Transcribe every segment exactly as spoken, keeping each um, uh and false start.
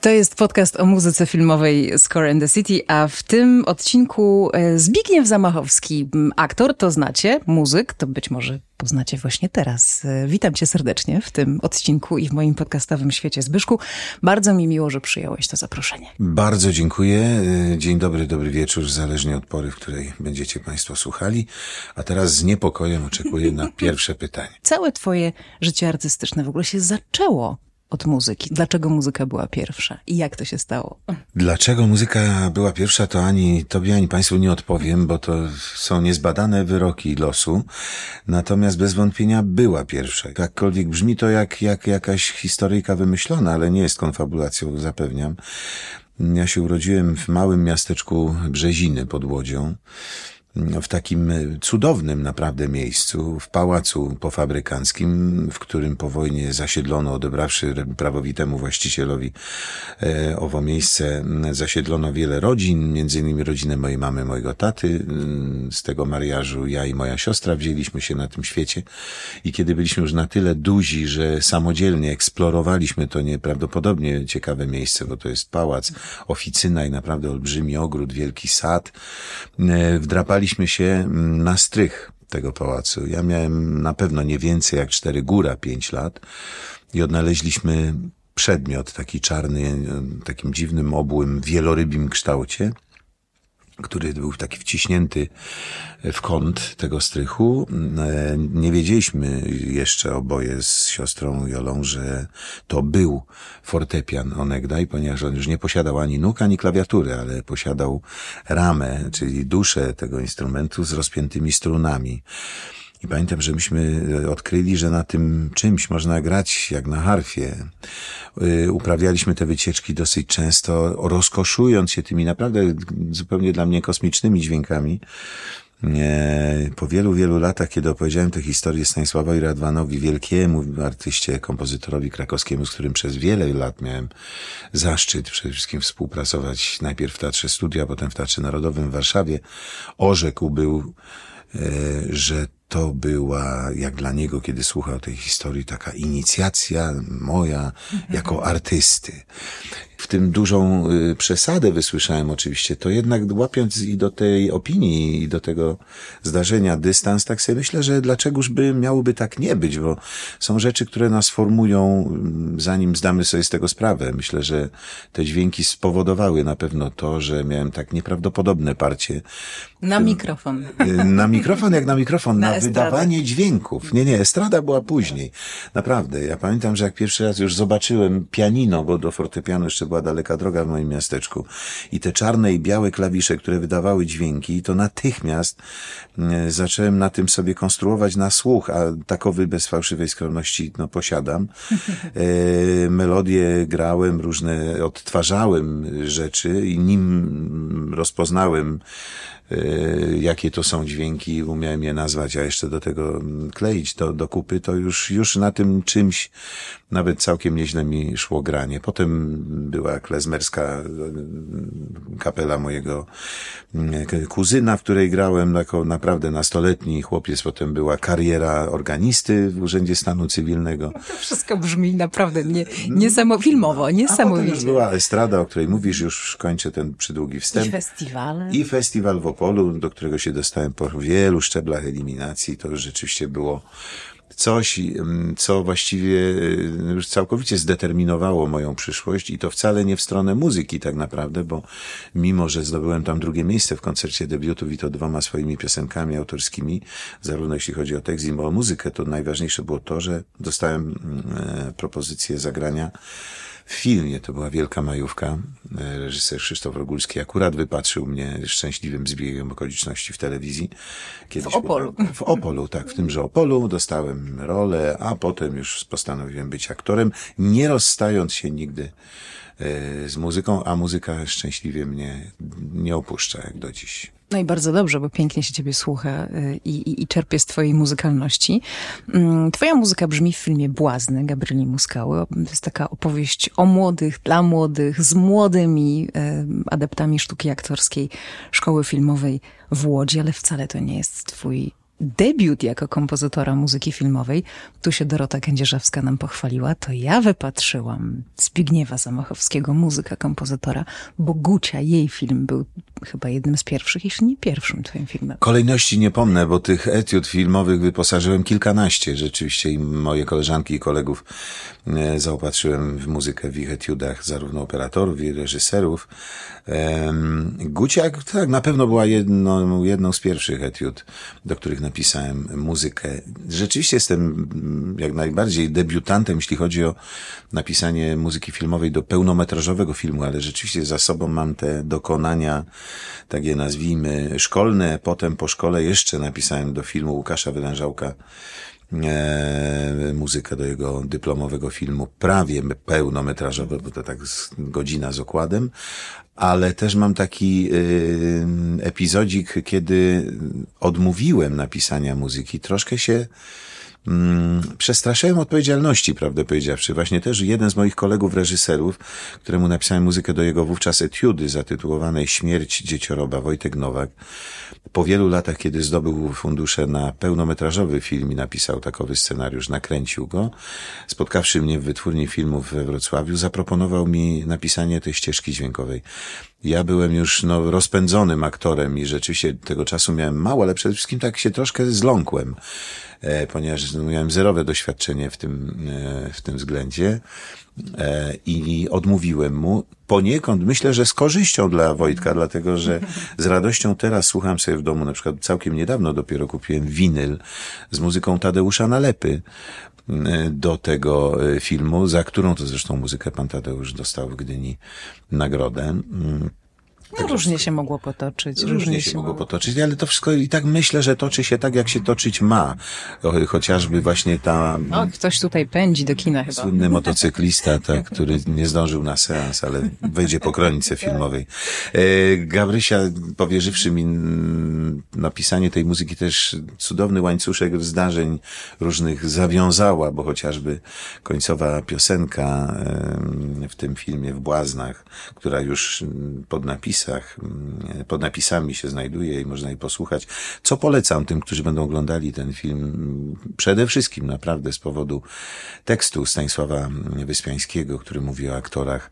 To jest podcast o muzyce filmowej Score and the City, a w tym odcinku Zbigniew Zamachowski, aktor, to znacie, muzyk, to być może poznacie właśnie teraz. Witam cię serdecznie w tym odcinku i w moim podcastowym świecie. Zbyszku, bardzo mi miło, że przyjąłeś to zaproszenie. Bardzo dziękuję. Dzień dobry, dobry wieczór, zależnie od pory, w której będziecie państwo słuchali. A teraz z niepokojem oczekuję na pierwsze pytanie. Całe twoje życie artystyczne w ogóle się zaczęło od muzyki. Dlaczego muzyka była pierwsza i jak to się stało? Dlaczego muzyka była pierwsza, to ani tobie, ani państwu nie odpowiem, bo to są niezbadane wyroki losu. Natomiast bez wątpienia była pierwsza. Jakkolwiek brzmi to jak, jak jakaś historyjka wymyślona, ale nie jest konfabulacją, zapewniam. Ja się urodziłem w małym miasteczku Brzeziny pod Łodzią. W takim cudownym naprawdę miejscu, w pałacu pofabrykanckim, w którym po wojnie zasiedlono, odebrawszy prawowitemu właścicielowi e, owo miejsce, zasiedlono wiele rodzin, między innymi rodzinę mojej mamy, mojego taty. Z tego mariażu ja i moja siostra wzięliśmy się na tym świecie i kiedy byliśmy już na tyle duzi, że samodzielnie eksplorowaliśmy to nieprawdopodobnie ciekawe miejsce, bo to jest pałac, oficyna i naprawdę olbrzymi ogród, wielki sad, e, wdrapali się na strych tego pałacu. Ja miałem na pewno nie więcej jak cztery, góra pięć lat i odnaleźliśmy przedmiot taki czarny, takim dziwnym, obłym, wielorybim kształcie, który był taki wciśnięty w kąt tego strychu. Nie wiedzieliśmy jeszcze oboje z siostrą Jolą, że to był fortepian onegdaj, ponieważ on już nie posiadał ani nóg, ani klawiatury, ale posiadał ramę, czyli duszę tego instrumentu z rozpiętymi strunami. I pamiętam, że myśmy odkryli, że na tym czymś można grać jak na harfie. Uprawialiśmy te wycieczki dosyć często, rozkoszując się tymi naprawdę zupełnie dla mnie kosmicznymi dźwiękami. Po wielu, wielu latach, kiedy opowiedziałem tę historię Stanisławowi Radwanowi, wielkiemu artyście, kompozytorowi krakowskiemu, z którym przez wiele lat miałem zaszczyt przede wszystkim współpracować, najpierw w Teatrze Studia, a potem w Teatrze Narodowym w Warszawie, orzekł był, że to była, jak dla niego, kiedy słuchał tej historii, taka inicjacja moja jako artysty. W tym dużą y, przesadę wysłyszałem oczywiście, to jednak łapiąc i do tej opinii, i do tego zdarzenia dystans, tak sobie myślę, że dlaczegoż by miałoby tak nie być, bo są rzeczy, które nas formują, zanim zdamy sobie z tego sprawę. Myślę, że te dźwięki spowodowały na pewno to, że miałem tak nieprawdopodobne parcie. Na mikrofon. Na mikrofon jak na mikrofon, na, na wydawanie estradę. Dźwięków. Nie, nie, estrada była później. Naprawdę. Ja pamiętam, że jak pierwszy raz już zobaczyłem pianino, bo do fortepianu jeszcze była daleka droga w moim miasteczku, i te czarne i białe klawisze, które wydawały dźwięki, to natychmiast e, zacząłem na tym sobie konstruować na słuch, a takowy bez fałszywej skromności no, posiadam. E, melodie grałem, różne odtwarzałem rzeczy i nim rozpoznałem jakie to są dźwięki, umiałem je nazwać, a jeszcze do tego kleić to do kupy, to już, już na tym czymś nawet całkiem nieźle mi szło granie. Potem była klezmerska kapela mojego kuzyna, w której grałem jako naprawdę nastoletni chłopiec. Potem była kariera organisty w Urzędzie Stanu Cywilnego. To wszystko brzmi naprawdę nie, niesamo, filmowo, niesamowicie. A potem już była estrada, o której mówisz, już kończę ten przydługi wstęp. I festiwale. I festiwal w Opolu, do którego się dostałem po wielu szczeblach eliminacji. To już rzeczywiście było coś, co właściwie już całkowicie zdeterminowało moją przyszłość i to wcale nie w stronę muzyki tak naprawdę, bo mimo, że zdobyłem tam drugie miejsce w koncercie debiutów i to dwoma swoimi piosenkami autorskimi, zarówno jeśli chodzi o tekst i o muzykę, to najważniejsze było to, że dostałem e, propozycję zagrania w filmie. To była wielka majówka. Reżyser Krzysztof Rogulski akurat wypatrzył mnie szczęśliwym zbiegiem okoliczności w telewizji. Kiedyś w Opolu. Było, w Opolu, tak. W tymże Opolu dostałem rolę, a potem już postanowiłem być aktorem, nie rozstając się nigdy z muzyką, a muzyka szczęśliwie mnie nie opuszcza jak do dziś. No i bardzo dobrze, bo pięknie się ciebie słucha i, i, i czerpie z twojej muzykalności. Twoja muzyka brzmi w filmie Błazny Gabrieli Muskały. To jest taka opowieść o młodych, dla młodych, z młodymi adeptami sztuki aktorskiej Szkoły Filmowej w Łodzi, ale wcale to nie jest twój debiut jako kompozytora muzyki filmowej. Tu się Dorota Kędzierzewska nam pochwaliła, to ja wypatrzyłam Zbigniewa Zamachowskiego, muzyka, kompozytora, bo Gucia, jej film był chyba jednym z pierwszych, jeśli nie pierwszym twoim filmem. Kolejności nie pomnę, bo tych etiud filmowych wyposażyłem kilkanaście rzeczywiście i moje koleżanki i kolegów e, zaopatrzyłem w muzykę w ich etiudach, zarówno operatorów, jak i reżyserów. E, Gucia, tak, na pewno była jedną, jedną z pierwszych etiud, do których napisałem muzykę. Rzeczywiście jestem jak najbardziej debiutantem, jeśli chodzi o napisanie muzyki filmowej do pełnometrażowego filmu, ale rzeczywiście za sobą mam te dokonania, takie nazwijmy, szkolne. Potem po szkole jeszcze napisałem do filmu Łukasza Wylężałka e, muzykę do jego dyplomowego filmu, prawie pełnometrażowy, bo to tak z, godzina z okładem. Ale też mam taki y, epizodzik, kiedy odmówiłem napisania muzyki. Troszkę się mm, przestraszyłem odpowiedzialności, prawdę powiedziawszy. Właśnie też jeden z moich kolegów reżyserów, któremu napisałem muzykę do jego wówczas etiudy zatytułowanej Śmierć dziecioroba, Wojtek Nowak, po wielu latach, kiedy zdobył fundusze na pełnometrażowy film i napisał takowy scenariusz, nakręcił go, spotkawszy mnie w wytwórni filmów we Wrocławiu, zaproponował mi napisanie tej ścieżki dźwiękowej. Ja byłem już no, rozpędzonym aktorem i rzeczywiście tego czasu miałem mało, ale przede wszystkim tak się troszkę zląkłem, e, ponieważ no, miałem zerowe doświadczenie w tym, e, w tym względzie e, i odmówiłem mu. Poniekąd myślę, że z korzyścią dla Wojtka, dlatego że z radością teraz słucham sobie w domu, na przykład całkiem niedawno dopiero kupiłem winyl z muzyką Tadeusza Nalepy do tego filmu, za którą to zresztą muzykę pan Tadeusz dostał w Gdyni nagrodę. No, różnie się mogło potoczyć. Różnie, różnie się mogło potoczyć, ale to wszystko i tak myślę, że toczy się tak, jak się toczyć ma. Chociażby właśnie ta... O, ktoś tutaj pędzi do kina chyba. Słynny motocyklista, tak, który nie zdążył na seans, ale wejdzie po kronice filmowej. E, Gabrysia, powierzywszy mi napisanie tej muzyki, też cudowny łańcuszek zdarzeń różnych zawiązała, bo chociażby końcowa piosenka w tym filmie, w Błaznach, która już pod napisem pod napisami się znajduje i można jej posłuchać. Co polecam tym, którzy będą oglądali ten film? Przede wszystkim naprawdę z powodu tekstu Stanisława Wyspiańskiego, który mówi o aktorach.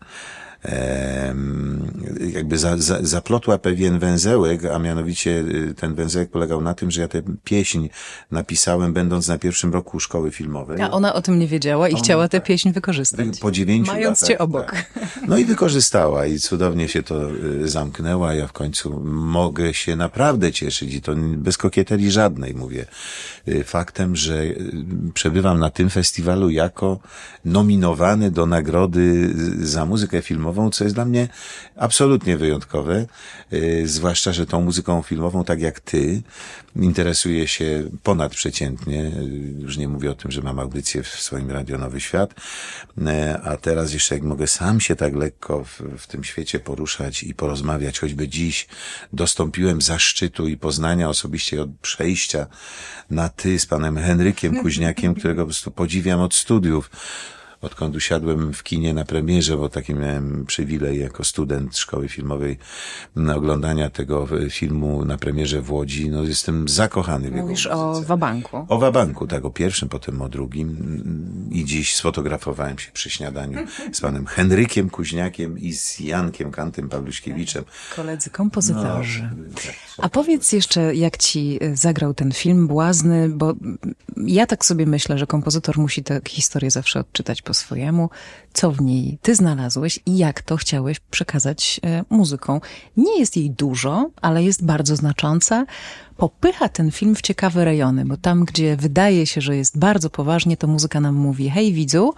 Jakby za, za, zaplotła pewien węzełek, a mianowicie ten węzełek polegał na tym, że ja tę pieśń napisałem będąc na pierwszym roku szkoły filmowej. A ona o tym nie wiedziała i ona, chciała tę pieśń wykorzystać. Po dziewięciu Mając latach, cię obok. Tak. No i wykorzystała i cudownie się to zamknęła. Ja w końcu mogę się naprawdę cieszyć i to bez kokieterii żadnej mówię faktem, że przebywam na tym festiwalu jako nominowany do nagrody za muzykę filmową, co jest dla mnie absolutnie wyjątkowe, yy, zwłaszcza, że tą muzyką filmową, tak jak ty, interesuję się ponadprzeciętnie. Yy, już nie mówię o tym, że mam audycję w swoim Radio Nowy Świat, yy, a teraz jeszcze jak mogę sam się tak lekko w, w tym świecie poruszać i porozmawiać, choćby dziś dostąpiłem zaszczytu i poznania osobiście od przejścia na ty z panem Henrykiem Kuźniakiem, którego po prostu podziwiam od studiów. Odkąd usiadłem w kinie na premierze, bo taki miałem przywilej jako student szkoły filmowej na oglądania tego filmu na premierze w Łodzi, no jestem zakochany w jego Mówisz muzyce. o Wabanku. O Wabanku, tak, o pierwszym, potem o drugim. I dziś sfotografowałem się przy śniadaniu z panem Henrykiem Kuźniakiem i z Jankiem Kantem Pawluśkiewiczem. Koledzy kompozytorzy. No, tak. A powiedz jeszcze, jak ci zagrał ten film Błazny, bo ja tak sobie myślę, że kompozytor musi tę historię zawsze odczytać po swojemu, co w niej ty znalazłeś i jak to chciałeś przekazać e, muzyką. Nie jest jej dużo, ale jest bardzo znacząca. Popycha ten film w ciekawe rejony, bo tam, gdzie wydaje się, że jest bardzo poważnie, to muzyka nam mówi: hej widzu,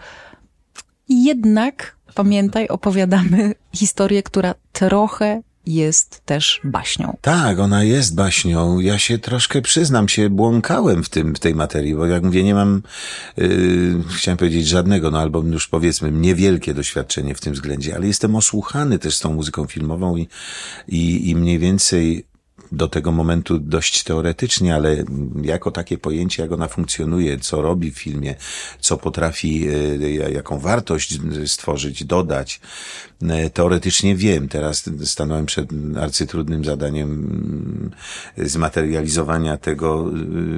jednak pamiętaj, opowiadamy historię, która trochę jest też baśnią. Tak, ona jest baśnią. Ja się troszkę, przyznam się, błąkałem w tym, w tej materii, bo jak mówię, nie mam, yy, chciałem powiedzieć żadnego, no albo już powiedzmy niewielkie doświadczenie w tym względzie, ale jestem osłuchany też z tą muzyką filmową i, i, i mniej więcej do tego momentu dość teoretycznie, ale jako takie pojęcie, jak ona funkcjonuje, co robi w filmie, co potrafi, jaką wartość stworzyć, dodać, teoretycznie wiem. Teraz stanąłem przed arcytrudnym zadaniem zmaterializowania tego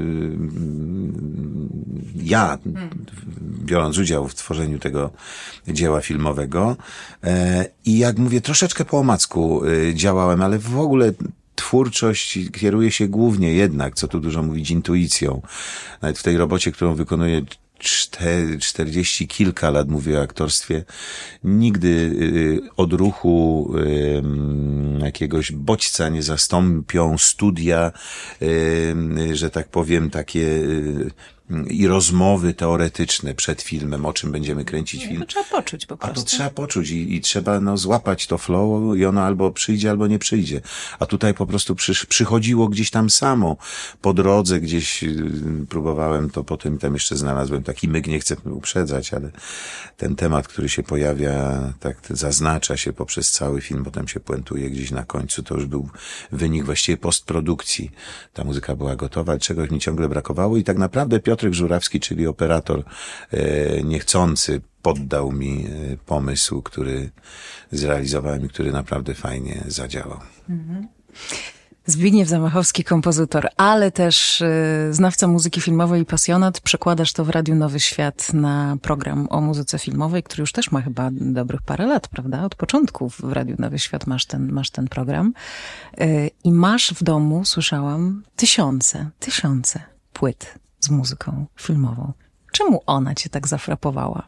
ja, biorąc udział w tworzeniu tego dzieła filmowego. I jak mówię, troszeczkę po omacku działałem, ale w ogóle twórczość kieruje się głównie jednak, co tu dużo mówić, intuicją. Nawet w tej robocie, którą wykonuję czterdzieści kilka lat, mówię o aktorstwie, nigdy odruchu jakiegoś bodźca nie zastąpią studia, że tak powiem, takie i rozmowy teoretyczne przed filmem, o czym będziemy kręcić Nie, film. To trzeba poczuć po prostu. A to trzeba poczuć i, i trzeba no złapać to flow i ono albo przyjdzie, albo nie przyjdzie. A tutaj po prostu przy, przychodziło gdzieś tam samo. Po drodze gdzieś y, próbowałem to, potem tam jeszcze znalazłem taki myk, nie chcę uprzedzać, ale ten temat, który się pojawia, tak zaznacza się poprzez cały film, potem się puentuje gdzieś na końcu. To już był wynik właściwie postprodukcji. Ta muzyka była gotowa, ale czegoś mi ciągle brakowało i tak naprawdę Piotr Piotrek Żurawski, czyli operator e, niechcący, poddał mi e, pomysł, który zrealizowałem i który naprawdę fajnie zadziałał. Mhm. Zbigniew Zamachowski, kompozytor, ale też y, znawca muzyki filmowej i pasjonat. Przekładasz to w Radiu Nowy Świat na program o muzyce filmowej, który już też ma chyba dobrych parę lat, prawda? Od początku w Radiu Nowy Świat masz ten, masz ten program. Y, I masz w domu, słyszałam, tysiące, tysiące płyt z muzyką filmową. Czemu ona cię tak zafrapowała?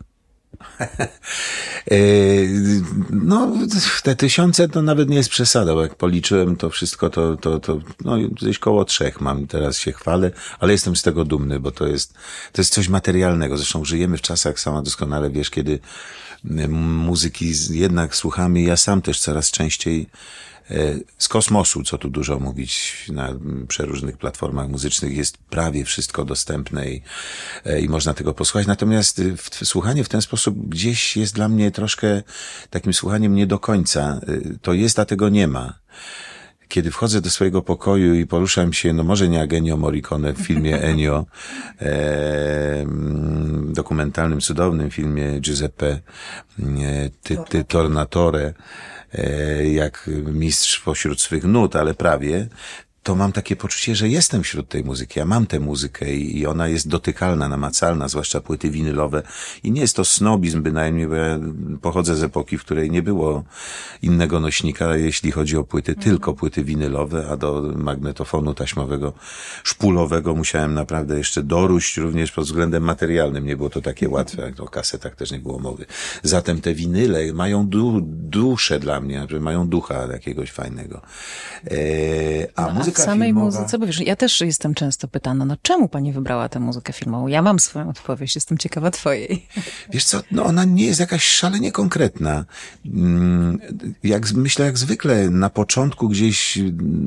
No, te tysiące to nawet nie jest przesada, bo jak policzyłem to wszystko, to, to, to no, gdzieś koło trzech mam, teraz się chwalę, ale jestem z tego dumny, bo to jest, to jest coś materialnego. Zresztą żyjemy w czasach, sama doskonale wiesz, kiedy muzyki jednak słuchamy, ja sam też coraz częściej z kosmosu, co tu dużo mówić, na przeróżnych platformach muzycznych jest prawie wszystko dostępne i, i można tego posłuchać. Natomiast w, słuchanie w ten sposób gdzieś jest dla mnie troszkę takim słuchaniem nie do końca. To jest, a tego nie ma. Kiedy wchodzę do swojego pokoju i poruszam się, no może nie Ennio Morricone w filmie Ennio, e, dokumentalnym, cudownym filmie Giuseppe ty, ty, Tornatore, jak mistrz pośród swych nut, ale prawie, to mam takie poczucie, że jestem wśród tej muzyki. Ja mam tę muzykę i ona jest dotykalna, namacalna, zwłaszcza płyty winylowe. I nie jest to snobizm bynajmniej, bo ja pochodzę z epoki, w której nie było innego nośnika, jeśli chodzi o płyty, mm. tylko płyty winylowe, a do magnetofonu taśmowego, szpulowego musiałem naprawdę jeszcze doróść, również pod względem materialnym. Nie było to takie łatwe, jak o kasetach też nie było mowy. Zatem te winyle mają du- duszę dla mnie, mają ducha jakiegoś fajnego. E, a no, muzyka w samej filmowa... muzyce, bo wiesz, ja też jestem często pytana, no czemu pani wybrała tę muzykę filmową? Ja mam swoją odpowiedź, jestem ciekawa twojej. Wiesz co, no ona nie jest jakaś szalenie konkretna. Jak, myślę, jak zwykle na początku gdzieś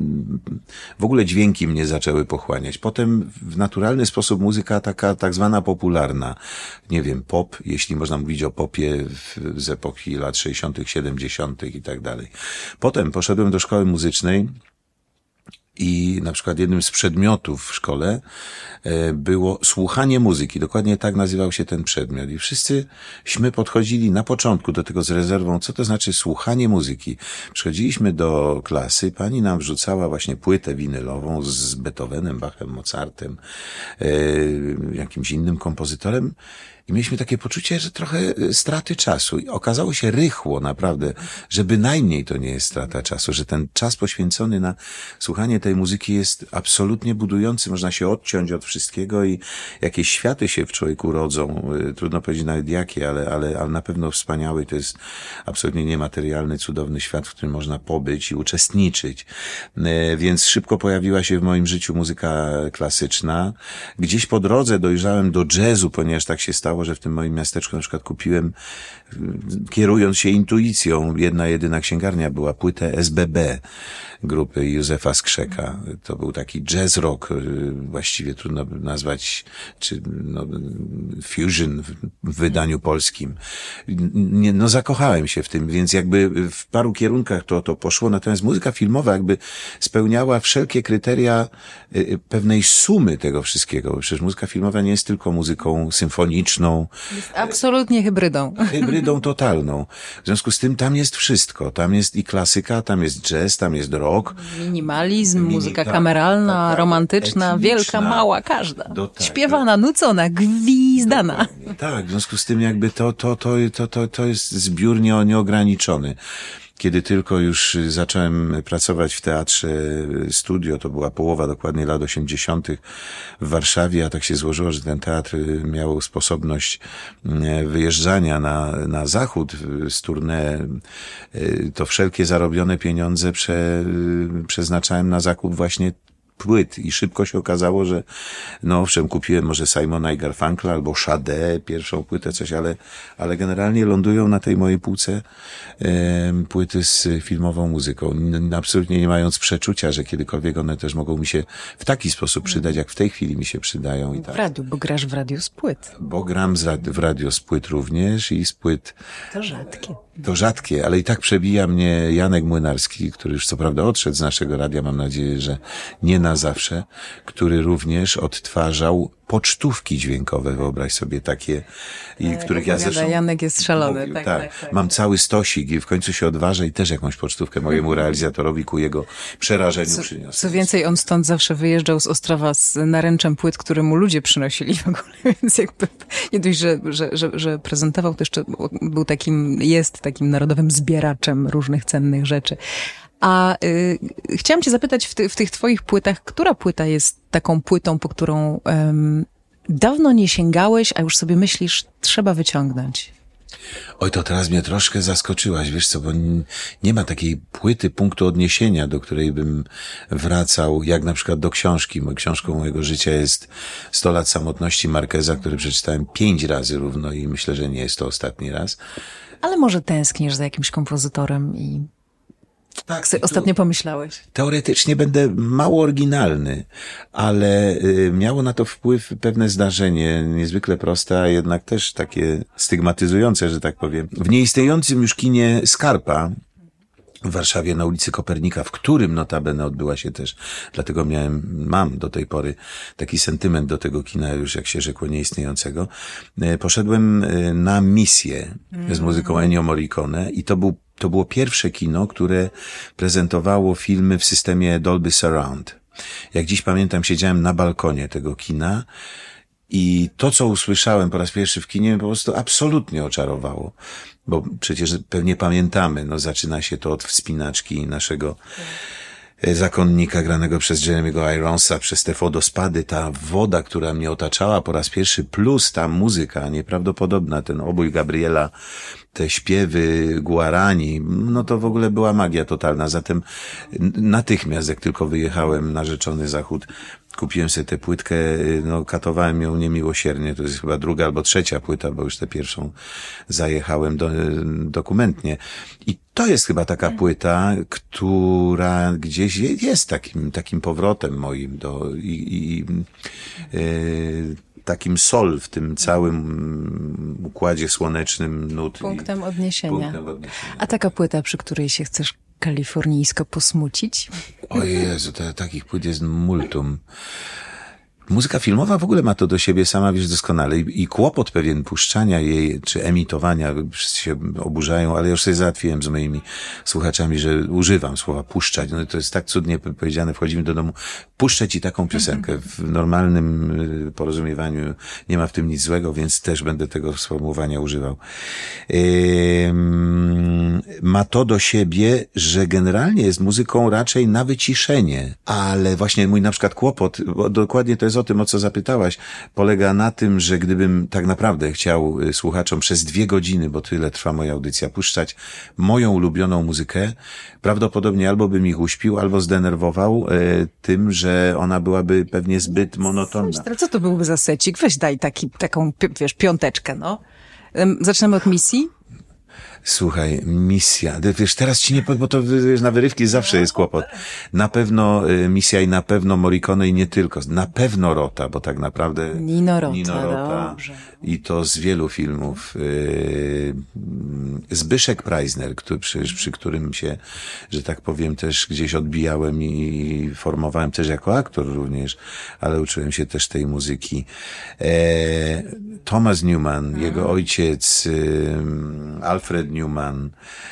w ogóle dźwięki mnie zaczęły pochłaniać. Potem w naturalny sposób muzyka taka tak zwana popularna. Nie wiem, pop, jeśli można mówić o popie w, z epoki lat sześćdziesiątych, siedemdziesiątych i tak dalej. Potem poszedłem do szkoły muzycznej i na przykład jednym z przedmiotów w szkole było słuchanie muzyki. Dokładnie tak nazywał się ten przedmiot. I wszyscyśmy podchodzili na początku do tego z rezerwą, co to znaczy słuchanie muzyki. Przychodziliśmy do klasy, pani nam wrzucała właśnie płytę winylową z Beethovenem, Bachem, Mozartem, jakimś innym kompozytorem. I mieliśmy takie poczucie, że trochę straty czasu. I okazało się rychło, naprawdę, że bynajmniej to nie jest strata czasu, że ten czas poświęcony na słuchanie tej muzyki jest absolutnie budujący. Można się odciąć od wszystkiego i jakieś światy się w człowieku rodzą. Trudno powiedzieć nawet jakie, ale, ale, ale na pewno wspaniały. To jest absolutnie niematerialny, cudowny świat, w którym można pobyć i uczestniczyć. Więc szybko pojawiła się w moim życiu muzyka klasyczna. Gdzieś po drodze dojrzałem do jazzu, ponieważ tak się stało, stało, że w tym moim miasteczku na przykład kupiłem, kierując się intuicją, jedna jedyna księgarnia była, płytę S B B grupy Józefa Skrzeka. To był taki jazz rock, właściwie trudno nazwać, czy no, fusion w, w wydaniu polskim. Nie, no zakochałem się w tym, więc jakby w paru kierunkach to, to poszło, natomiast muzyka filmowa jakby spełniała wszelkie kryteria pewnej sumy tego wszystkiego, bo przecież muzyka filmowa nie jest tylko muzyką symfoniczną. Jest absolutnie hybrydą. Hybrydą totalną. W związku z tym tam jest wszystko. Tam jest i klasyka, tam jest jazz, tam jest rock. Minimalizm, Mini, muzyka tak, kameralna, tak, tak, romantyczna, etniczna, wielka, mała, każda. Do, tak, śpiewana, nucona, gwizdana. Dokładnie. Tak, w związku z tym jakby to, to, to, to, to, to jest zbiór nie, nieograniczony. Kiedy tylko już zacząłem pracować w Teatrze Studio, to była połowa dokładnie lat osiemdziesiątych w Warszawie, a tak się złożyło, że ten teatr miał sposobność wyjeżdżania na, na zachód z tournée, to wszelkie zarobione pieniądze prze, przeznaczałem na zakup właśnie płyt i szybko się okazało, że no owszem, kupiłem może Simona i Garfunkla albo Sade, pierwszą płytę, coś, ale, ale generalnie lądują na tej mojej półce e, płyty z filmową muzyką. N- absolutnie nie mając przeczucia, że kiedykolwiek one też mogą mi się w taki sposób przydać, jak w tej chwili mi się przydają. I tak. W radiu, bo grasz w radiu z płyt. Bo gram z rad- w radio z płyt również i z płyt. To rzadkie. To rzadkie, ale i tak przebija mnie Janek Młynarski, który już co prawda odszedł z naszego radia, mam nadzieję, że nie na zawsze, który również odtwarzał pocztówki dźwiękowe, wyobraź sobie takie, i e, których ja zresztą... Janek jest szalony. Mówił, tak, tak, tak, tak. Mam cały stosik i w końcu się odważę i też jakąś pocztówkę mojemu realizatorowi ku jego przerażeniu Co, przyniosę. co więcej, on stąd zawsze wyjeżdżał z Ostrowa z naręczem płyt, które mu ludzie przynosili w ogóle, więc jakby nie dość, że, że, że, że prezentował, to jeszcze był takim, jest takim narodowym zbieraczem różnych cennych rzeczy. A y, chciałam cię zapytać w, ty, w tych twoich płytach, która płyta jest taką płytą, po którą ym, dawno nie sięgałeś, a już sobie myślisz, trzeba wyciągnąć? Oj, to teraz mnie troszkę zaskoczyłaś, wiesz co, bo n- nie ma takiej płyty punktu odniesienia, do której bym wracał, jak na przykład do książki. Moją książką mojego życia jest sto lat samotności Marqueza, który przeczytałem pięć razy równo i myślę, że nie jest to ostatni raz. Ale może tęsknisz za jakimś kompozytorem i tak sobie ostatnio pomyślałeś? Teoretycznie będę mało oryginalny, ale y, miało na to wpływ pewne zdarzenie, niezwykle proste, a jednak też takie stygmatyzujące, że tak powiem. W nieistniejącym już kinie Skarpa w Warszawie na ulicy Kopernika, w którym notabene odbyła się też, dlatego miałem, mam do tej pory taki sentyment do tego kina, już jak się rzekło, nieistniejącego. Poszedłem na misję z muzyką Ennio Morricone i to był, to było pierwsze kino, które prezentowało filmy w systemie Dolby Surround. Jak dziś pamiętam, siedziałem na balkonie tego kina i to, co usłyszałem po raz pierwszy w kinie, po prostu absolutnie oczarowało. Bo przecież pewnie pamiętamy, no zaczyna się to od wspinaczki naszego zakonnika granego przez Jeremy'ego Ironsa, przez te wodospady, ta woda, która mnie otaczała po raz pierwszy, plus ta muzyka nieprawdopodobna, ten obój Gabriela, te śpiewy Guarani, no to w ogóle była magia totalna. Zatem natychmiast, jak tylko wyjechałem na rzeczony zachód, kupiłem sobie tę płytkę, no katowałem ją niemiłosiernie, to jest chyba druga albo trzecia płyta, bo już tę pierwszą zajechałem do, dokumentnie. I to jest chyba taka płyta, która gdzieś jest takim, takim powrotem moim do i, i yy, takim sol w tym całym układzie słonecznym nut. Punktem i, odniesienia. Punktem odniesienia. A taka płyta, przy której się chcesz kalifornijsko posmucić? O Jezu, to, takich płyt jest multum. Muzyka filmowa w ogóle ma to do siebie, sama wiesz doskonale. I, i kłopot pewien puszczania jej, czy emitowania, wszyscy się oburzają, ale ja już sobie załatwiłem z moimi słuchaczami, że używam słowa puszczać. No to jest tak cudnie powiedziane, wchodzimy do domu, puszczę ci taką piosenkę. W normalnym porozumiewaniu nie ma w tym nic złego, więc też będę tego sformułowania używał. Ehm, ma to do siebie, że generalnie jest muzyką raczej na wyciszenie, ale właśnie mój na przykład kłopot, bo dokładnie to jest natomiast o tym, o co zapytałaś, polega na tym, że gdybym tak naprawdę chciał słuchaczom przez dwie godziny, bo tyle trwa moja audycja, puszczać moją ulubioną muzykę, prawdopodobnie albo bym ich uśpił, albo zdenerwował e, tym, że ona byłaby pewnie zbyt monotonna. Co to byłby za secik? Weź daj taki, taką, wiesz, piąteczkę, no. Zaczynamy od misji? Słuchaj, misja. Wiesz, teraz ci nie powiem, bo to wiesz, na wyrywki zawsze jest kłopot. Na pewno y, misja i na pewno Morricone i nie tylko. Na pewno Rota, bo tak naprawdę... Nino Rota, Nino Rota. Dobrze. I to z wielu filmów. Y, Zbyszek Preisner, który, przy, przy którym się, że tak powiem, też gdzieś odbijałem i formowałem też jako aktor również, ale uczyłem się też tej muzyki. E, Thomas Newman, jego ojciec, y, Alfred Newman,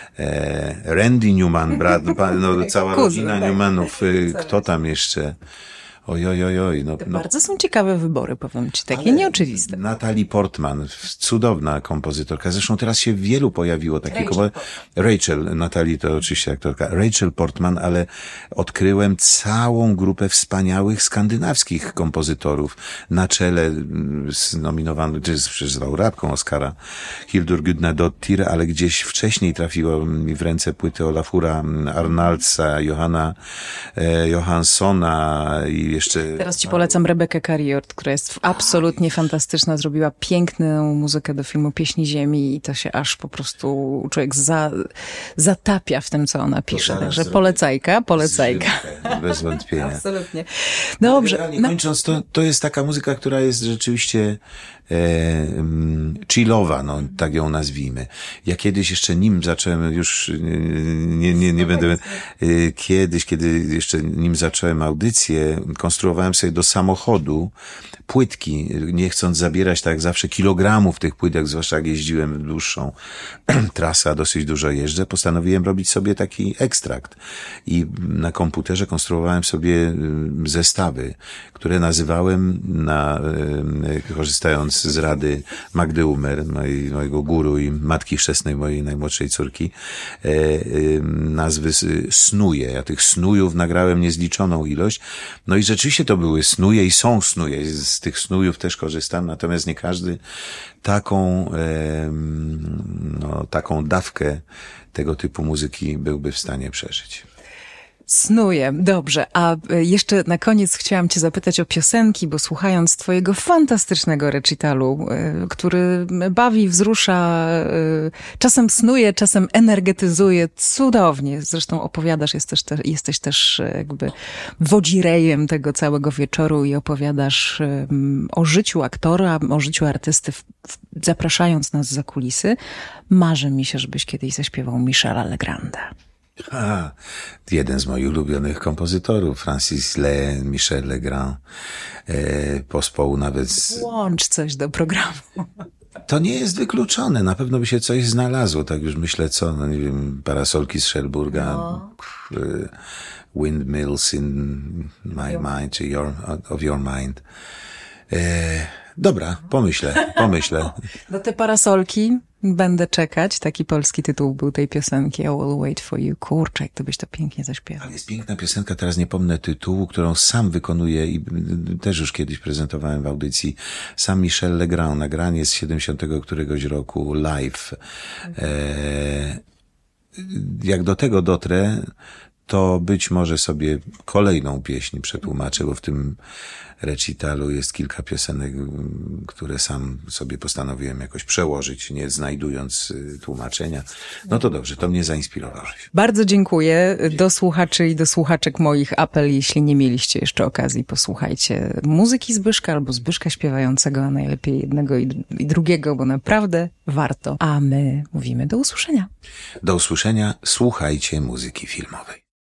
e, Randy Newman, brat, no, cała rodzina Newmanów, kto tam jeszcze? Oj, oj, oj, oj. No, no. Bardzo są ciekawe wybory, powiem ci, takie nieoczywiste. Natalie Portman, cudowna kompozytorka. Zresztą teraz się wielu pojawiło takich kompozytorów. Rachel, Natalie to oczywiście aktorka. Rachel Portman, ale odkryłem całą grupę wspaniałych skandynawskich kompozytorów. Na czele z nominowaną, czy z laureatką Oscara, Hildur Gudnadottir, ale gdzieś wcześniej trafiło mi w ręce płyty Olafura Arnaldsa, Johanna e, Johanssona i jeszcze... Teraz ci polecam Rebekę Kariort, która jest absolutnie fantastyczna, zrobiła piękną muzykę do filmu Pieśni Ziemi i to się aż po prostu człowiek za, zatapia w tym, co ona pisze. Także polecajka, polecajka. Bez wątpienia. Absolutnie. Dobrze. No. Kończąc, to, to jest taka muzyka, która jest rzeczywiście e, chillowa, no, tak ją nazwijmy. Ja kiedyś jeszcze nim zacząłem, już nie, nie, nie będę, e, kiedyś, kiedy jeszcze nim zacząłem audycję, konstruowałem sobie do samochodu płytki, nie chcąc zabierać tak jak zawsze kilogramów tych płytek, zwłaszcza jak jeździłem w dłuższą trasę, a dosyć dużo jeżdżę, postanowiłem robić sobie taki ekstrakt. I na komputerze konstruowałem sobie zestawy, które nazywałem, na, korzystając z rady Magdy Umer, mojej, mojego guru i matki chrzestnej mojej najmłodszej córki, nazwy snuje. Ja tych snujów nagrałem niezliczoną ilość. No i rzeczywiście to były snuje i są snuje. Z tych snujów też korzystam, natomiast nie każdy taką, no, taką dawkę tego typu muzyki byłby w stanie przeżyć. Snuję, dobrze. A jeszcze na koniec chciałam cię zapytać o piosenki, bo słuchając twojego fantastycznego recitalu, który bawi, wzrusza, czasem snuje, czasem energetyzuje, cudownie. Zresztą opowiadasz, jesteś też, jesteś też jakby wodzirejem tego całego wieczoru i opowiadasz o życiu aktora, o życiu artysty, zapraszając nas za kulisy. Marzy mi się, żebyś kiedyś zaśpiewał Michela Legranda. A, jeden z moich ulubionych kompozytorów, Francis Le, Michel Legrand, e, pospołu nawet z... Łącz coś do programu. To nie jest wykluczone, na pewno by się coś znalazło, tak już myślę co, no nie wiem, Parasolki z Szelburga, no. Windmills in my mind, czy your, of your mind. E, dobra, pomyślę, pomyślę. Do te parasolki będę czekać. Taki polski tytuł był tej piosenki. I will wait for you. Kurczę, jak to byś to pięknie zaśpiewał. Ale jest piękna piosenka, teraz nie pomnę tytułu, którą sam wykonuję i też już kiedyś prezentowałem w audycji. Sam Michel Legrand, nagranie z siedemdziesiątego któregoś roku, live. E, jak do tego dotrę, to być może sobie kolejną pieśń przetłumaczę, bo w tym recitalu jest kilka piosenek, które sam sobie postanowiłem jakoś przełożyć, nie znajdując tłumaczenia. No to dobrze, to mnie zainspirowałeś. Bardzo dziękuję. Do słuchaczy i do słuchaczek moich apel, jeśli nie mieliście jeszcze okazji, posłuchajcie muzyki Zbyszka albo Zbyszka śpiewającego, a najlepiej jednego i drugiego, bo naprawdę warto. A my mówimy do usłyszenia. Do usłyszenia. Słuchajcie muzyki filmowej.